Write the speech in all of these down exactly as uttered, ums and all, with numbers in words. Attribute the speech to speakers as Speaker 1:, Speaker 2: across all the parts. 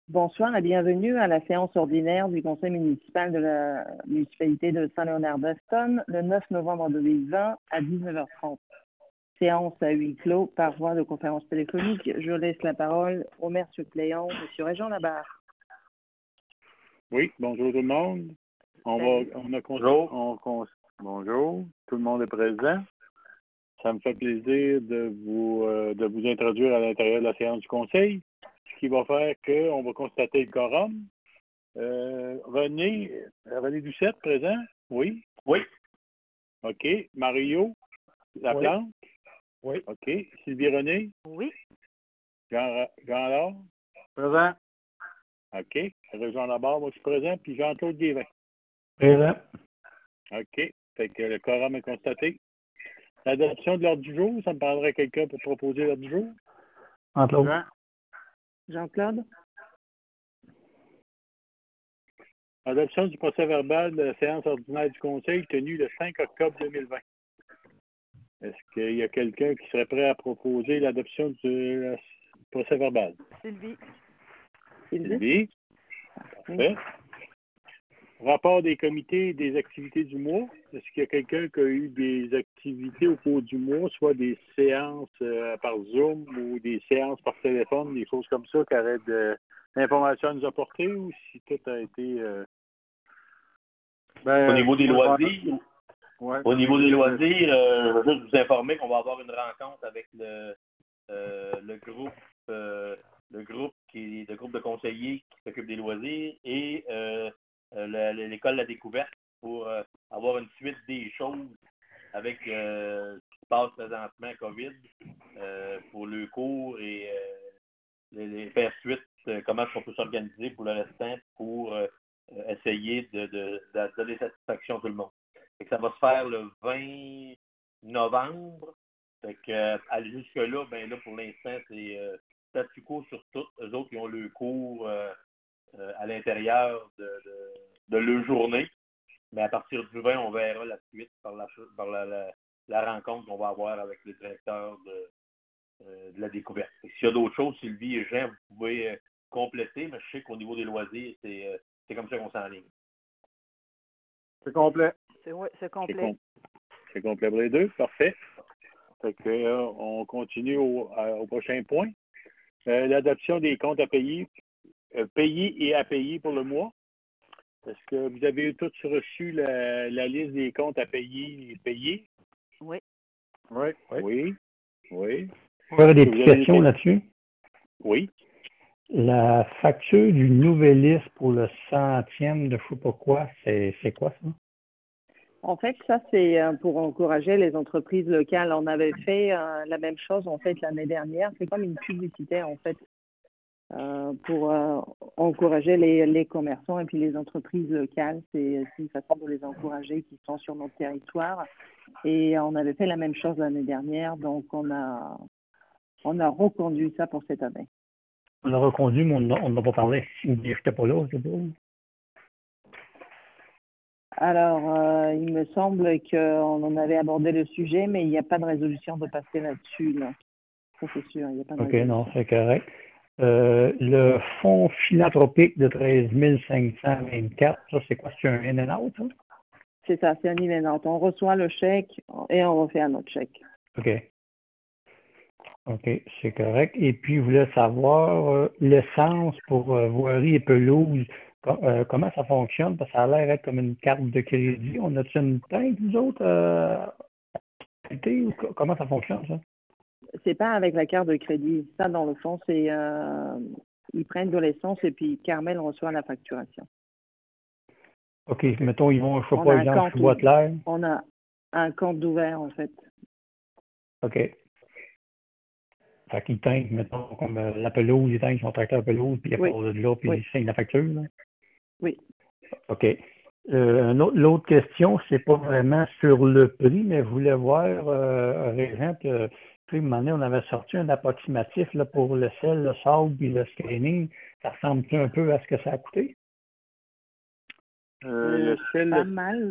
Speaker 1: Bonsoir et bienvenue à la séance ordinaire du Conseil municipal de la municipalité de Saint-Léonard-d'Aston le neuf novembre deux mille vingt à dix-neuf heures trente. Séance à huis clos par voie de conférence téléphonique. Je laisse la parole au maire suppléant, M. Régent Labarre.
Speaker 2: Oui, bonjour tout le monde. On
Speaker 1: Salut.
Speaker 2: va, on a bonjour. On, on, bonjour, tout le monde est présent. Ça me fait plaisir de vous, euh, de vous introduire à l'intérieur de la séance du Conseil, ce qui va faire qu'on va constater le quorum. Euh, René, René Doucette, présent? Oui?
Speaker 3: Oui.
Speaker 2: OK. Mario Laplante?
Speaker 3: Oui.
Speaker 2: OK. Sylvie René?
Speaker 1: Oui.
Speaker 2: Jean, Jean Laure?
Speaker 3: Présent.
Speaker 2: OK. Jean Labarre, moi je suis présent, puis Jean-Claude Guévin.
Speaker 3: Présent.
Speaker 2: OK. Fait que le quorum est constaté. L'adoption de l'ordre du jour, ça me prendrait quelqu'un pour proposer l'ordre du jour?
Speaker 3: Jean-Claude.
Speaker 2: Jean?
Speaker 1: Jean-Claude?
Speaker 2: Adoption du procès-verbal de la séance ordinaire du Conseil tenue le cinq octobre deux mille vingt. Est-ce qu'il y a quelqu'un qui serait prêt à proposer l'adoption du procès-verbal?
Speaker 1: Sylvie.
Speaker 2: Sylvie. Parfait. Rapport des comités des activités du mois. Est-ce qu'il y a quelqu'un qui a eu des activités au cours du mois, soit des séances euh, par Zoom ou des séances par téléphone, des choses comme ça, qui auraient de l'information à nous apporter, ou si tout a été... Euh...
Speaker 3: Ben,
Speaker 4: au niveau des
Speaker 3: moi,
Speaker 4: loisirs,
Speaker 3: ouais,
Speaker 4: au niveau des loisirs, euh, je veux juste vous informer qu'on va avoir une rencontre avec le, euh, le groupe euh, le groupe qui est le groupe de conseillers qui s'occupe des loisirs et euh, euh, l'école de la découverte pour euh, avoir une suite des choses avec euh, ce qui se passe présentement COVID euh, pour le cours et euh, les, les faire suite euh, comment on peut s'organiser pour le restant pour euh, essayer de, de, de donner satisfaction à tout le monde. Et que ça va se faire le vingt novembre. Fait que euh, aller jusque-là, ben là, pour l'instant, c'est euh, statu quo sur tout. Eux autres, ils ont le cours euh, euh, à l'intérieur de, de, de leur journée. Mais à partir du vingt, on verra la suite par la, par la, la, la rencontre qu'on va avoir avec les directeurs de, euh, de la découverte. S'il y a d'autres choses, Sylvie et Jean, vous pouvez euh, compléter, mais je sais qu'au niveau des loisirs, c'est, euh, c'est comme ça qu'on s'enligne.
Speaker 3: c'est complet.
Speaker 1: C'est, ouais, c'est complet.
Speaker 2: C'est, com- c'est complet pour les deux. Parfait. Fait que, euh, on continue au, à, au prochain point. Euh, l'adoption des comptes à payer, euh, payés et à payer pour le mois. Est-ce que vous avez tous reçu la, la liste des comptes à payer et payés?
Speaker 1: Oui.
Speaker 3: Oui. Oui.
Speaker 2: Oui. Oui.
Speaker 5: On aurait des
Speaker 2: Est-ce que
Speaker 5: petites
Speaker 2: vous avez
Speaker 5: questions
Speaker 2: des...
Speaker 5: là-dessus.
Speaker 2: Oui.
Speaker 5: La facture du Nouvelliste pour le centième de je sais pas quoi, c'est, c'est quoi ça?
Speaker 1: En fait, ça, c'est euh, pour encourager les entreprises locales. On avait fait euh, la même chose, en fait, l'année dernière. C'est comme une publicité, en fait, euh, pour euh, encourager les, les commerçants et puis les entreprises locales. C'est, c'est une façon de les encourager qui sont sur notre territoire. Et on avait fait la même chose l'année dernière, donc on a, on a reconduit ça pour cette année.
Speaker 5: On a reconduit, mais on n'a pas parlé. Je n'étais pas là, c'est pas.
Speaker 1: Alors, euh, il me semble qu'on en avait abordé le sujet, mais il n'y a pas de résolution de passer là-dessus. Là. Ça, c'est sûr, il n'y a pas de
Speaker 5: OK,
Speaker 1: résolution.
Speaker 5: non, c'est correct. Euh, le fonds philanthropique de treize mille cinq cent vingt-quatre, ça, c'est quoi? C'est un in and out, ça?
Speaker 1: C'est ça, c'est un événement. On reçoit le chèque et on refait un autre chèque.
Speaker 5: OK. OK, c'est correct. Et puis, je voulais savoir euh, l'essence pour euh, voirie et pelouse. Com- euh, comment ça fonctionne? Parce que ça a l'air d'être comme une carte de crédit. On a-tu une teinte, nous autres, euh, ou co- comment ça fonctionne, ça?
Speaker 1: C'est pas avec la carte de crédit. Ça, dans le fond, c'est euh, ils prennent de l'essence et puis Carmel reçoit la facturation.
Speaker 5: OK, mettons, ils vont, je sais
Speaker 1: On a
Speaker 5: pas,
Speaker 1: un
Speaker 5: exemple,
Speaker 1: compte
Speaker 5: chez Boîte-L'air.
Speaker 1: On a un compte ouvert, en fait.
Speaker 5: OK. Fait qu'ils teignent, mettons, comme euh, la pelouse, ils teignent son tracteur pelouse, puis il
Speaker 1: Oui.
Speaker 5: part de là, puis
Speaker 1: Oui.
Speaker 5: ils signent la facture, là.
Speaker 1: Oui.
Speaker 5: OK. Euh, un autre- l'autre question, c'est pas vraiment sur le prix, mais je voulais voir, euh, Régent, que, puis, à un moment donné, on avait sorti un approximatif là, pour le sel, le sable, puis le screening. Ça ressemble un peu à ce que ça a coûté?
Speaker 2: Euh,
Speaker 1: Euh,
Speaker 2: le sel...
Speaker 1: pas mal.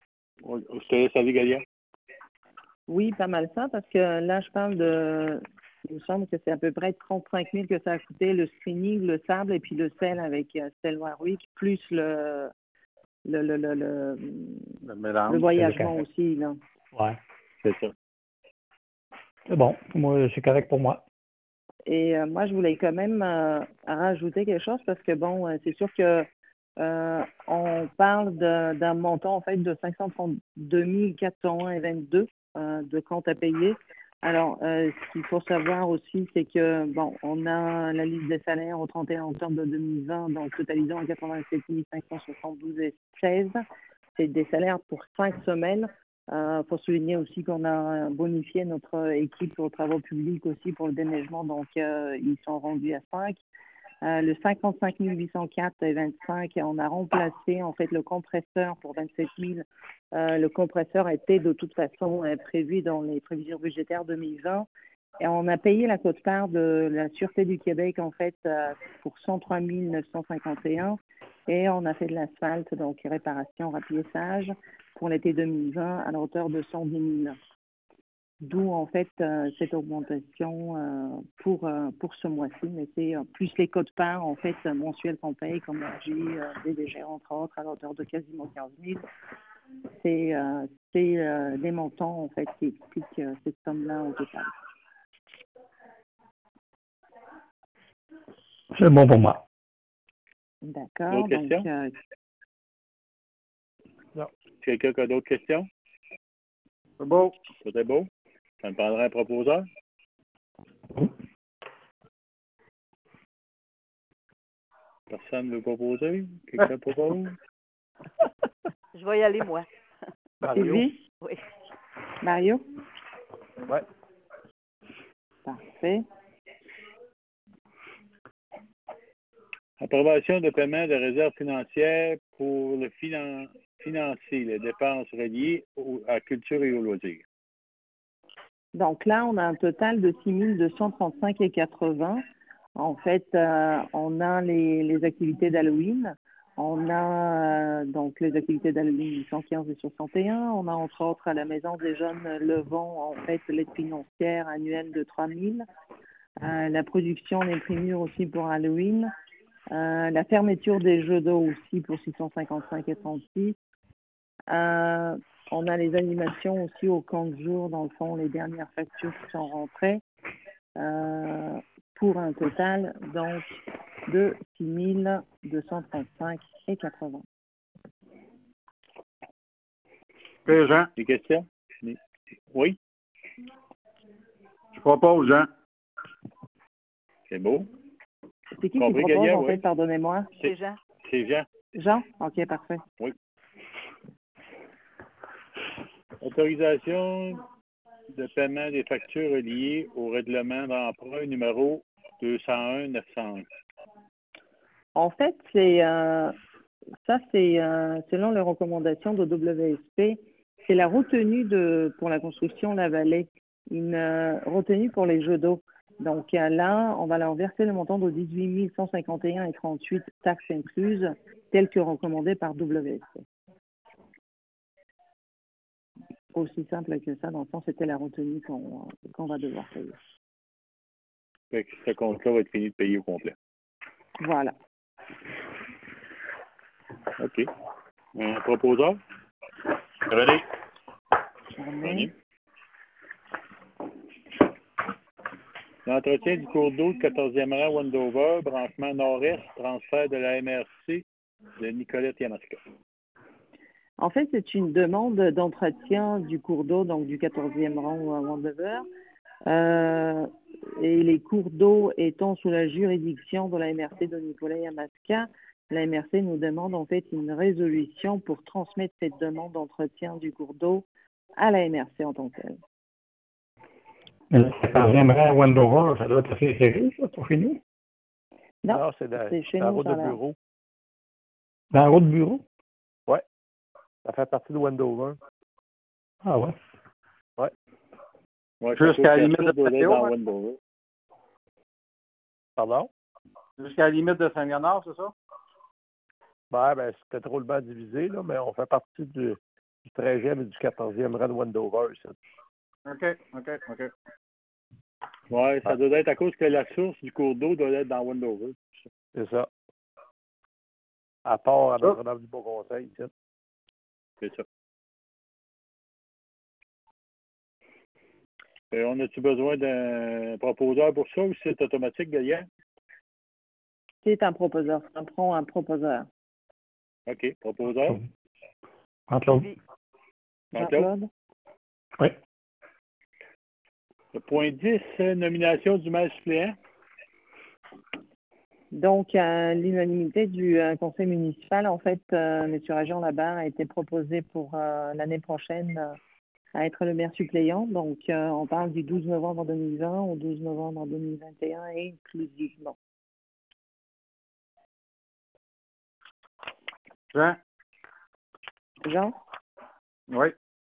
Speaker 2: Je te laisse aller, Galia.
Speaker 1: Oui, pas mal ça, parce que là, je parle de il me semble que c'est à peu près trente-cinq mille que ça a coûté, le screening, le sable et puis le sel avec euh, Sel Warwick, plus le, le, le, le, le,
Speaker 3: Le mélange.
Speaker 1: le voyagement aussi. Là.
Speaker 5: Ouais.
Speaker 2: C'est ça.
Speaker 5: C'est bon. Moi, c'est correct pour moi.
Speaker 1: Et euh, moi, je voulais quand même euh, rajouter quelque chose parce que, bon, euh, c'est sûr que euh, on parle de- d'un montant, en fait, de cinq cent trente-deux mille quatre cent un virgule vingt-deux euh, de comptes à payer. Alors, euh, ce qu'il faut savoir aussi, c'est que, bon, on a la liste des salaires au trente et un octobre de deux mille vingt, donc totalisant à quatre-vingt-sept mille cinq cent soixante-douze virgule seize. C'est des salaires pour cinq semaines. Il euh, faut souligner aussi qu'on a bonifié notre équipe aux travaux publics aussi pour le déneigement, donc euh, ils sont rendus à cinq. Euh, le cinquante-cinq mille huit cent quatre virgule vingt-cinq, on a remplacé en fait le compresseur pour vingt-sept mille. Euh, le compresseur était de toute façon euh, prévu dans les prévisions budgétaires deux mille vingt. Et on a payé la quote-part de la Sûreté du Québec en fait euh, pour cent trois mille neuf cent cinquante et un. Et on a fait de l'asphalte, donc réparation, rapiessage, pour l'été deux mille vingt à la hauteur de cent dix mille. D'où en fait euh, cette augmentation euh, pour, euh, pour ce mois-ci, mais c'est euh, plus les codes-parts en fait mensuels qu'on paye, comme R J, euh, D D G entre autres, à la hauteur de quasiment quinze mille. C'est euh, c'est, euh, des montants en fait qui expliquent euh, cette somme-là au total.
Speaker 5: C'est bon pour moi.
Speaker 1: D'accord.
Speaker 2: D'autres
Speaker 1: Donc,
Speaker 2: questions?
Speaker 1: euh,
Speaker 2: Non. Quelqu'un qui a d'autres questions?
Speaker 3: C'est beau.
Speaker 2: C'était beau. Ça me prendrait un proposeur? Personne ne veut proposer? Quelqu'un propose?
Speaker 6: Je vais y aller, moi.
Speaker 1: Sylvie?
Speaker 6: Oui.
Speaker 1: Mario?
Speaker 3: Oui.
Speaker 1: Parfait.
Speaker 2: Approbation de paiement de réserve financière pour le finan- financer les dépenses reliées au- à culture et aux loisirs.
Speaker 1: Donc là, on a un total de six mille deux cent trente-cinq virgule quatre-vingts. En fait, euh, on a les, les activités d'Halloween. On a euh, donc les activités d'Halloween huit cent quinze et soixante et un. On a entre autres à la Maison des Jeunes Levant, en fait, l'aide financière annuelle de trois mille. Euh, la production des primures aussi pour Halloween. Euh, la fermeture des jeux d'eau aussi pour six cent cinquante-cinq et trente-six. Euh, on a les animations aussi au camp de jour, dans le fond, les dernières factures qui sont rentrées, euh, pour un total donc de six mille deux cent trente-cinq et quatre-vingts.
Speaker 3: OK, Jean.
Speaker 2: Des questions? Oui?
Speaker 3: Je propose, Jean.
Speaker 2: C'est beau.
Speaker 1: C'est qui qui
Speaker 2: Compris,
Speaker 1: propose,
Speaker 2: Galia,
Speaker 1: en
Speaker 2: oui.
Speaker 1: fait, pardonnez-moi?
Speaker 6: C'est Jean.
Speaker 2: C'est Jean.
Speaker 1: Jean? OK, parfait.
Speaker 2: Oui. Autorisation de paiement des factures liées au règlement d'emprunt numéro deux cent un neuf cent un.
Speaker 1: En fait, c'est euh, ça, c'est euh, selon les recommandations de W S P, c'est la retenue de pour la construction La Vallée, une euh, retenue pour les jeux d'eau. Donc euh, là, on va leur verser le montant de dix-huit mille cent cinquante et un et trente-huit taxes incluses, tel que recommandé par W S P. Aussi simple que ça, dans le fond, c'était la retenue qu'on qu'on va devoir payer.
Speaker 2: Fait que ce compte-là va être fini de payer au complet.
Speaker 1: Voilà.
Speaker 2: OK. Un proposeur?
Speaker 4: René.
Speaker 1: René.
Speaker 2: L'entretien du cours d'eau de quatorzième rang Wendover, branchement nord-est, transfert de la M R C de Nicolette Yamaska.
Speaker 1: En fait, c'est une demande d'entretien du cours d'eau, donc du quatorzième rang à Wendover. Euh, et les cours d'eau étant sous la juridiction de la M R C de Nicolas Yamaska, la M R C nous demande en fait une résolution pour transmettre cette demande d'entretien du cours d'eau à la M R C en tant que telle.
Speaker 5: Le quatorzième rang à Wendover, ça doit être assez serré, ça, pour chez nous?
Speaker 1: Non,
Speaker 3: Non, c'est la,
Speaker 1: c'est chez
Speaker 3: la
Speaker 1: nous,
Speaker 3: route
Speaker 1: ça
Speaker 3: de
Speaker 1: a l'air.
Speaker 3: bureau.
Speaker 5: Dans la route de bureau?
Speaker 3: Oui. Ça fait partie de Wendover.
Speaker 5: Ah ouais.
Speaker 3: Oui.
Speaker 2: Ouais,
Speaker 3: Jusqu'à la limite de
Speaker 2: doit être
Speaker 3: Saint-Léon,
Speaker 2: dans
Speaker 3: hein?
Speaker 2: Wendover.
Speaker 3: Pardon? Jusqu'à la limite de Saint-Léonard, c'est ça? Ben, ben, c'était trop le bas divisé, là, mais on fait partie du, du treizième et du quatorzième rang de Wendover, ça. OK, OK, OK.
Speaker 2: Oui, ça
Speaker 3: Ah.
Speaker 2: doit être à cause que la source du cours d'eau doit être dans Wendover.
Speaker 3: C'est ça. À part à Notre-Dame du Beau-Conseil, tu sais.
Speaker 2: C'est ça. Et on a-tu besoin d'un proposeur pour ça ou c'est automatique derrière?
Speaker 1: C'est un proposeur. Ça prend un proposeur.
Speaker 2: OK. Proposeur.
Speaker 5: Jean-Claude.
Speaker 6: Sylvie.
Speaker 1: Jean-Claude?
Speaker 5: Oui.
Speaker 2: Le point dix, nomination du maire suppléant.
Speaker 1: Donc, à l'unanimité du euh, conseil municipal, en fait, euh, M. Rajan Labarre a été proposé pour euh, l'année prochaine euh, à être le maire suppléant. Donc, euh, on parle du douze novembre deux mille vingt au douze novembre deux mille vingt et un inclusivement.
Speaker 3: Jean?
Speaker 1: Jean?
Speaker 3: Oui.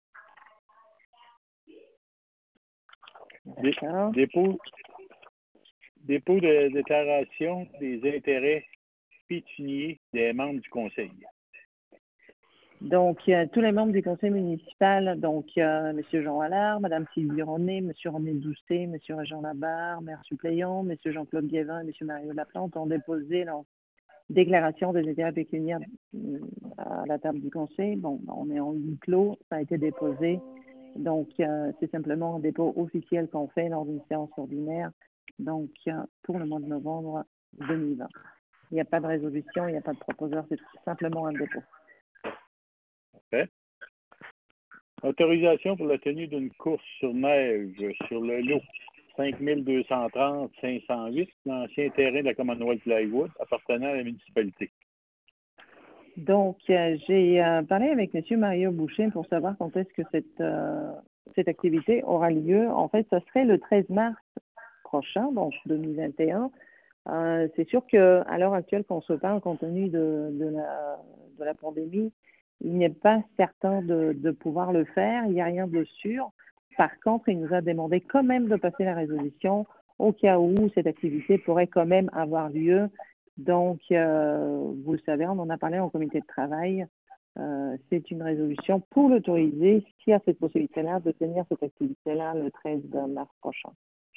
Speaker 1: D'accord.
Speaker 2: Dépôt, dépôt de déclaration des intérêts pécuniaires des membres du conseil.
Speaker 1: Donc, euh, tous les membres du conseil municipal, donc euh, M. Jean Allard, Mme Sylvie René, M. René Doucet, M. Rajan Labarre, maire suppléant, M. Jean-Claude Guévin et M. Mario Laplante ont déposé leur déclaration des intérêts pécuniaires euh, à la table du conseil. Bon, on est en huis clos, ça a été déposé. Donc, euh, c'est simplement un dépôt officiel qu'on fait lors d'une séance ordinaire, donc euh, pour le mois de novembre deux mille vingt. Il n'y a pas de résolution, il n'y a pas de proposeur, c'est simplement un dépôt.
Speaker 2: Parfait. Autorisation pour la tenue d'une course sur neige sur le lot cinq mille deux cent trente cinq cent huit, l'ancien terrain de la Commonwealth Plywood appartenant à la municipalité.
Speaker 1: Donc, euh, j'ai euh, parlé avec M. Mario Boucher pour savoir quand est-ce que cette, euh, cette activité aura lieu. En fait, ce serait le treize mars prochain, donc deux mille vingt et un. Euh, c'est sûr qu'à l'heure actuelle, qu'on se parle, compte tenu de, de, la, de la pandémie, il n'est pas certain de, de pouvoir le faire. Il n'y a rien de sûr. Par contre, il nous a demandé quand même de passer la résolution au cas où cette activité pourrait quand même avoir lieu. Donc, euh, vous le savez, on en a parlé en comité de travail. Euh, c'est une résolution pour l'autoriser, s'il y a cette possibilité-là, de tenir cette activité-là le treize mars prochain.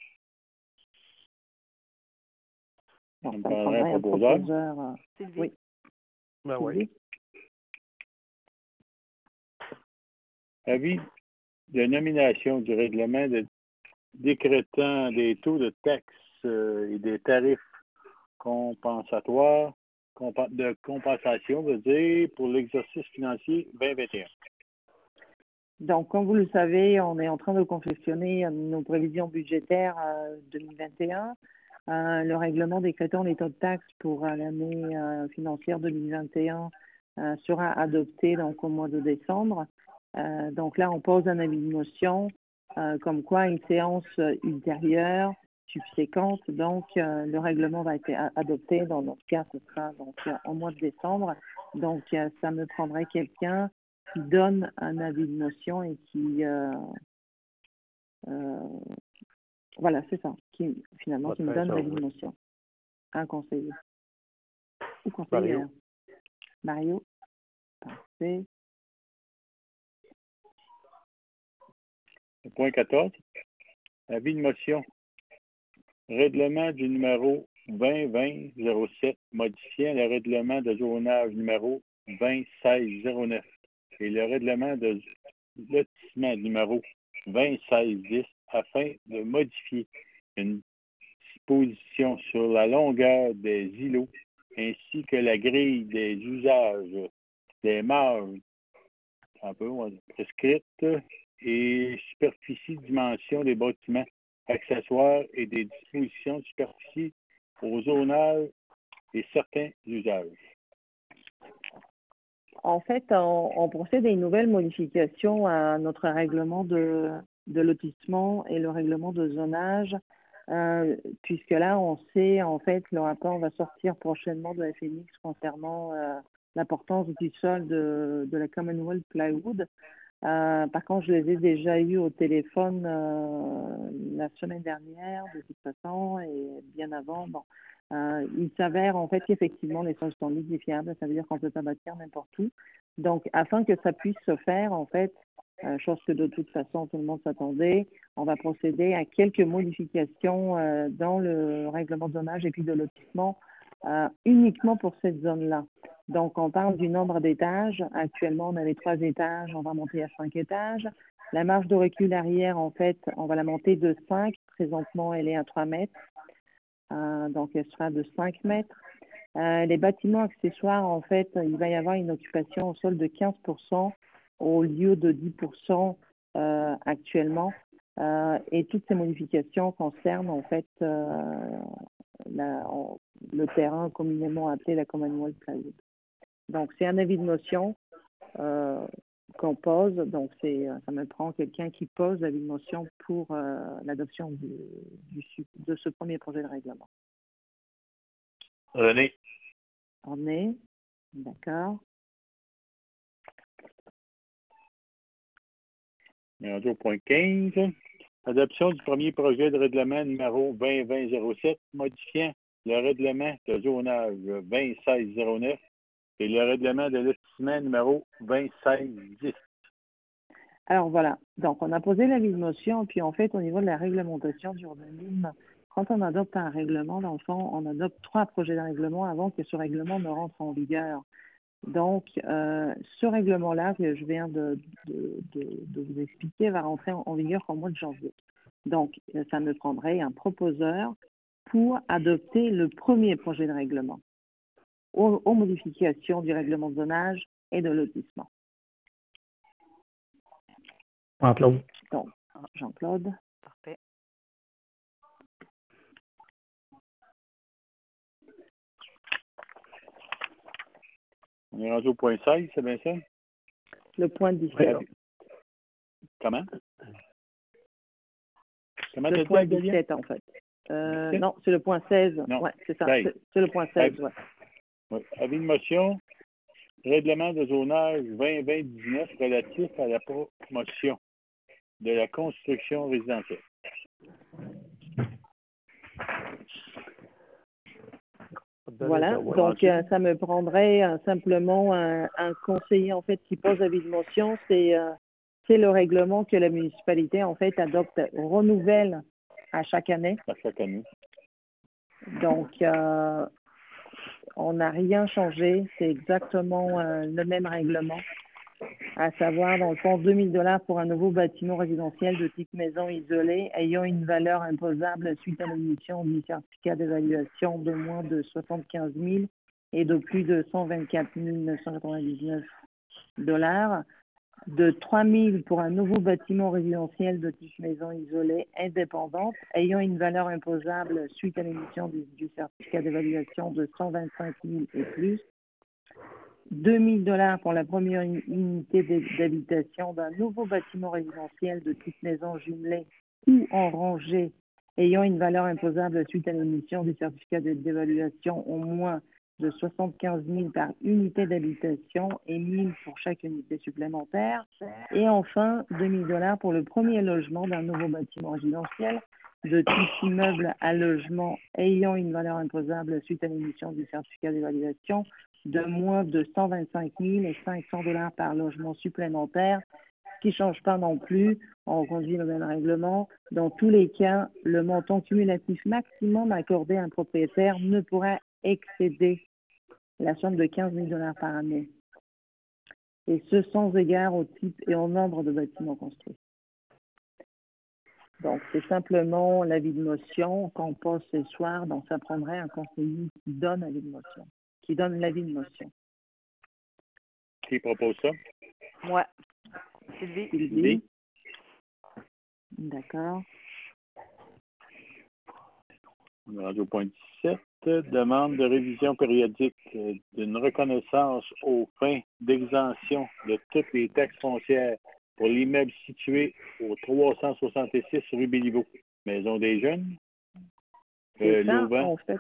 Speaker 1: Donc,
Speaker 2: On
Speaker 1: ça me
Speaker 2: parlerait
Speaker 1: prendrait
Speaker 2: un
Speaker 1: un
Speaker 2: proposeur.
Speaker 1: proposeur. euh,
Speaker 6: Sylvie.
Speaker 1: oui.
Speaker 3: Ben oui.
Speaker 1: Sylvie?
Speaker 2: Avis de nomination du règlement de décrétant des taux de taxes euh, et des tarifs compensatoires compa- de compensation, veut dire, pour l'exercice financier vingt vingt et un.
Speaker 1: Donc, comme vous le savez, on est en train de confectionner nos prévisions budgétaires euh, deux mille vingt et un. Euh, le règlement décrétant les taux de taxes pour euh, l'année euh, financière deux mille vingt et un euh, sera adopté donc au mois de décembre. Euh, donc là, on pose un avis de motion euh, comme quoi une séance ultérieure, subséquente, donc euh, le règlement va être a- adopté. Dans notre cas, ce sera donc euh, au mois de décembre. Donc, euh, ça me prendrait quelqu'un qui donne un avis de motion et qui euh, euh, voilà, c'est ça, qui finalement qui me donne l'avis de motion. Un conseiller ou conseillère. Mario. Parfait.
Speaker 2: Point quatorze. Avis de motion. Règlement du numéro vingt vingt zéro sept modifiant le règlement de zonage numéro vingt seize zéro neuf et le règlement de lotissement numéro vingt seize dix afin de modifier une disposition sur la longueur des îlots ainsi que la grille des usages des marges un peu prescrites et superficie dimension des bâtiments accessoires et des dispositions de superficie au zonage et certains usages.
Speaker 1: En fait, on, on procède à une nouvelle modification à notre règlement de, de lotissement et le règlement de zonage, euh, puisque là, on sait, en fait, le rapport va sortir prochainement de la F M X concernant euh, l'importance du sol de, de la Commonwealth Plywood. Euh, par contre, je les ai déjà eus au téléphone euh, la semaine dernière, de toute façon, et bien avant. Bon, euh, il s'avère en fait qu'effectivement les sols sont modifiables, ça veut dire qu'on ne peut pas bâtir n'importe où. Donc, afin que ça puisse se faire, en fait, euh, chose que de toute façon tout le monde s'attendait. On va procéder à quelques modifications euh, dans le règlement de zonage et puis de lotissement euh, uniquement pour cette zone-là. Donc, on parle du nombre d'étages. Actuellement, on avait trois étages, on va monter à cinq étages. La marge de recul arrière, en fait, on va la monter de cinq. Présentement, elle est à trois mètres. Euh, donc, elle sera de cinq mètres. Euh, les bâtiments accessoires, en fait, il va y avoir une occupation au sol de quinze pour cent au lieu de dix pour cent euh, actuellement. Euh, et toutes ces modifications concernent, en fait, euh, la, on, le terrain communément appelé la Commonwealth Plaza. Donc, c'est un avis de motion euh, qu'on pose. Donc, c'est, ça me prend quelqu'un qui pose l'avis de motion pour euh, l'adoption du, du, de ce premier projet de règlement.
Speaker 4: René.
Speaker 1: René, d'accord.
Speaker 2: On est au point quinze. Adoption du premier projet de règlement numéro vingt vingt zéro sept, modifiant le règlement de zonage vingt seize zéro neuf et le règlement de lotissement numéro vingt seize dix.
Speaker 1: Alors voilà, donc on a posé l'avis de motion, puis en fait, au niveau de la réglementation d'urbanisme, quand on adopte un règlement, dans le fond, on adopte trois projets de règlement avant que ce règlement ne rentre en vigueur. Donc, euh, ce règlement-là que je viens de, de, de, de vous expliquer va rentrer en, en vigueur au mois de janvier. Donc, ça me prendrait un proposeur pour adopter le premier projet de règlement aux, aux modifications du règlement de zonage et de lotissement.
Speaker 5: Jean-Claude.
Speaker 1: Donc, Jean-Claude.
Speaker 6: Parfait.
Speaker 2: On est rendu au point seize, c'est bien ça?
Speaker 1: Le point dix-sept.
Speaker 2: Oui. Comment? Comment
Speaker 1: le point dix-sept, en fait. Euh, non, c'est le point seize. Oui, c'est ça. C'est, c'est le point seize, oui.
Speaker 2: Ouais. Avis de motion, règlement de zonage vingt vingt dix-neuf relatif à la promotion de la construction résidentielle.
Speaker 1: Voilà, donc euh, ça me prendrait euh, simplement un, un conseiller en fait qui pose avis de motion. C'est euh, c'est le règlement que la municipalité en fait adopte, renouvelle à chaque année.
Speaker 2: À chaque année.
Speaker 1: Donc euh, on n'a rien changé, c'est exactement euh, le même règlement, à savoir dans le fond deux mille dollars pour un nouveau bâtiment résidentiel de type maison isolée ayant une valeur imposable suite à l'émission du certificat d'évaluation de moins de soixante-quinze mille et de plus de cent vingt-quatre mille neuf cent quatre-vingt-dix-neuf dollars, de trois mille pour un nouveau bâtiment résidentiel de type maison isolée indépendante ayant une valeur imposable suite à l'émission du, du certificat d'évaluation de cent vingt-cinq mille et plus, deux mille dollars pour la première unité d'habitation d'un nouveau bâtiment résidentiel de type maison jumelée ou en rangée ayant une valeur imposable suite à l'émission du certificat d'évaluation au moins de soixante-quinze mille par unité d'habitation et mille pour chaque unité supplémentaire. Et enfin, deux mille dollars pour le premier logement d'un nouveau bâtiment résidentiel de type immeuble à logement ayant une valeur imposable suite à l'émission du certificat d'évaluation de moins de cent vingt-cinq mille et cinq cents dollars par logement supplémentaire, ce qui ne change pas non plus. On conduit le même règlement. Dans tous les cas, le montant cumulatif maximum accordé à un propriétaire ne pourra excéder la somme de quinze mille dollars par année. Et ce, sans égard au type et au nombre de bâtiments construits. Donc, c'est simplement l'avis de motion qu'on pose ce soir. Donc, ça prendrait un conseiller qui donne l'avis de motion, qui donne l'avis de motion.
Speaker 2: Qui propose ça?
Speaker 6: Moi. Sylvie.
Speaker 1: Sylvie. D'accord.
Speaker 2: On est rendu au point dix-sept. Demande de révision périodique d'une reconnaissance aux fins d'exemption de toutes les taxes foncières pour l'immeuble situé au trois cent soixante-six rue Béliveau, Maison des Jeunes.
Speaker 1: C'est euh, ça, en fait.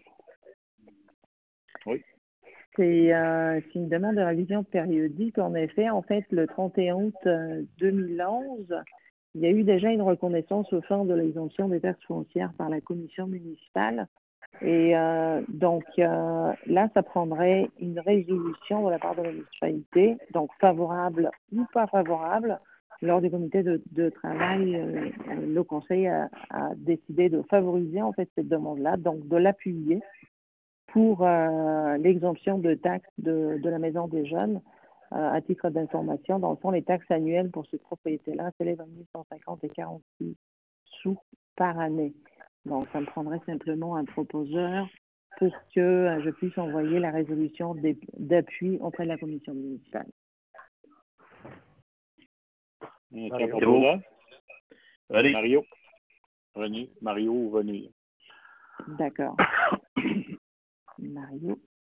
Speaker 2: Oui.
Speaker 1: C'est, euh, c'est une demande de révision périodique. En effet, en fait, le trente et un août deux mille onze, il y a eu déjà une reconnaissance aux fins de l'exemption des taxes foncières par la commission municipale. Et euh, donc, euh, là, ça prendrait une résolution de la part de la municipalité, donc favorable ou pas favorable, lors du comité de, de travail, euh, le conseil a, a décidé de favoriser en fait cette demande-là, donc de l'appuyer pour euh, l'exemption de taxes de, de la Maison des Jeunes. Euh, à titre d'information, dans le fond, les taxes annuelles pour cette propriété-là s'élèvent à mille cent cinquante et quarante-six sous par année. Donc, ça me prendrait simplement un proposeur pour que euh, je puisse envoyer la résolution d'appui auprès de la commission municipale.
Speaker 2: Mario. Mario. René. Mario ou René.
Speaker 1: D'accord. Mario.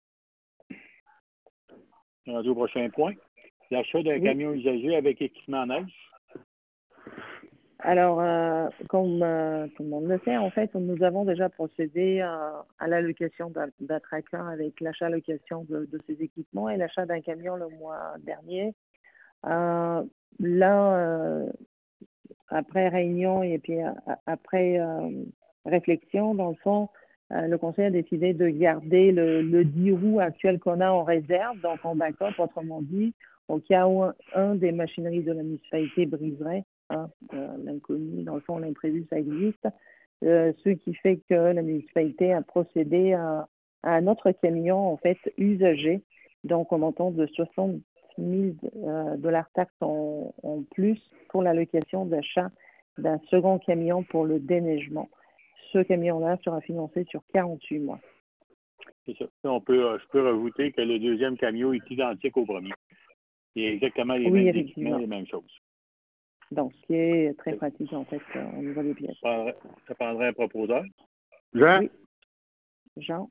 Speaker 2: On va au prochain point. L'achat d'un
Speaker 1: oui.
Speaker 2: camion usagé avec équipement à neige.
Speaker 1: Alors, euh, comme euh, tout le monde le sait, en fait, nous avons déjà procédé à, à l'allocation d'un tracker avec l'achat-location de, de ces équipements et l'achat d'un camion le mois dernier. Euh, là, euh, après réunion et puis a, après euh, réflexion, dans le fond, euh, le conseil a décidé de garder le, le dix roues actuel qu'on a en réserve, donc en backup, autrement dit, au cas où un, un des machineries de la municipalité briserait. Hein, euh, l'inconnu, dans le fond, l'imprévu, ça existe. Euh, ce qui fait que la municipalité a procédé à, à un autre camion, en fait, usagé, donc au montant de soixante mille dollars taxes en, en plus pour l'allocation d'achat d'un second camion pour le déneigement. Ce camion-là sera financé sur quarante-huit mois.
Speaker 2: C'est ça. On peut, je peux rajouter que le deuxième camion est identique au premier. Il y a exactement les
Speaker 1: oui,
Speaker 2: mêmes équipements, les mêmes choses.
Speaker 1: Donc, ce qui est très pratique, en fait, au niveau des pièces.
Speaker 2: Ça prendrait, ça prendrait un proposeur. Jean?
Speaker 1: Oui. Jean?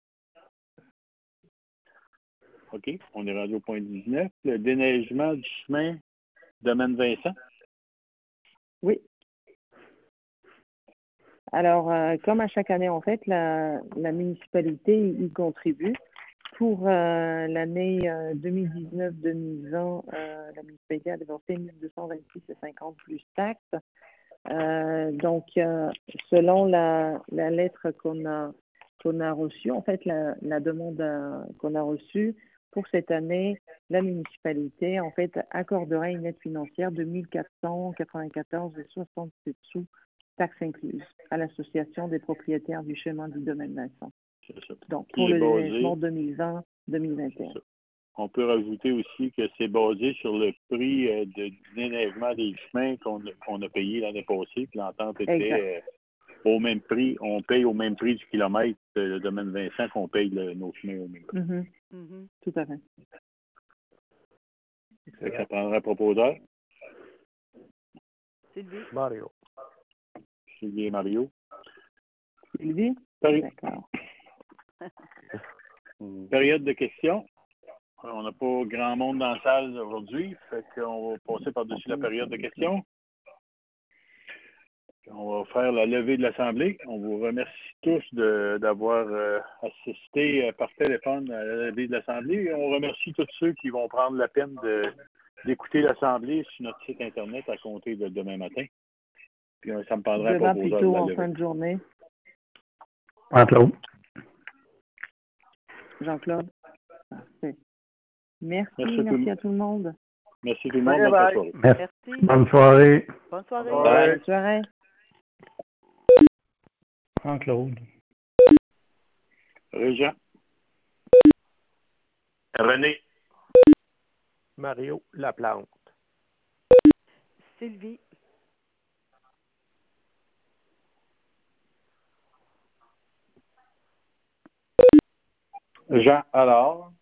Speaker 2: OK. On est rendu au point dix-neuf. Le déneigement du chemin Domaine Vincent.
Speaker 1: Oui. Alors, euh, comme à chaque année, en fait, la, la municipalité y contribue. Pour euh, l'année euh, deux mille dix-neuf deux mille vingt, euh, la municipalité a déboursé mille deux cent vingt-six virgule cinquante plus taxes. Euh, donc, euh, selon la, la lettre qu'on a, qu'on a reçue, en fait, la, la demande euh, qu'on a reçue, pour cette année, la municipalité, en fait, accordera une aide financière de mille quatre cent quatre-vingt-quatorze virgule soixante-sept sous, taxes incluses, à l'Association des propriétaires du chemin du domaine Vincent. Donc, pour le déneigement deux mille vingt deux mille vingt et un.
Speaker 2: On peut rajouter aussi que c'est basé sur le prix euh, de déneigement des chemins qu'on qu'on a payé l'année passée. Puis l'entente était euh, au même prix. On paye au même prix du kilomètre euh, le domaine Vincent qu'on paye le, nos chemins au même prix.
Speaker 1: Mm-hmm. Mm-hmm. Tout à fait.
Speaker 2: Ça, ça prendra un proposeur.
Speaker 6: Sylvie.
Speaker 3: Mario.
Speaker 2: Sylvie et Mario.
Speaker 1: Sylvie?
Speaker 2: Salut.
Speaker 1: D'accord.
Speaker 2: Période de questions. On n'a pas grand monde dans la salle aujourd'hui, fait qu'on va passer par-dessus la période de questions. On va faire la levée de l'Assemblée. On vous remercie tous d'avoir euh, assisté euh, par téléphone à la levée de l'Assemblée. Et on remercie tous ceux qui vont prendre la peine d'écouter l'Assemblée sur notre site Internet à compter de demain matin. Puis ça me prendrait
Speaker 1: demain
Speaker 2: un proposeur
Speaker 1: plutôt
Speaker 2: de la
Speaker 1: en
Speaker 2: levée.
Speaker 1: fin de journée.
Speaker 5: Jean-Claude.
Speaker 1: Jean-Claude. Parfait. Merci,
Speaker 2: merci,
Speaker 1: merci
Speaker 2: tout
Speaker 1: à tout le monde.
Speaker 2: Merci tout le monde.
Speaker 3: Okay,
Speaker 2: bonne
Speaker 3: bye.
Speaker 2: soirée.
Speaker 6: Merci.
Speaker 5: Bonne soirée.
Speaker 6: Bonne soirée.
Speaker 3: Bye.
Speaker 1: Bonne soirée.
Speaker 5: Jean-Claude.
Speaker 2: Régent.
Speaker 4: René.
Speaker 3: Mario Laplante.
Speaker 6: Sylvie.
Speaker 2: Jean Allard.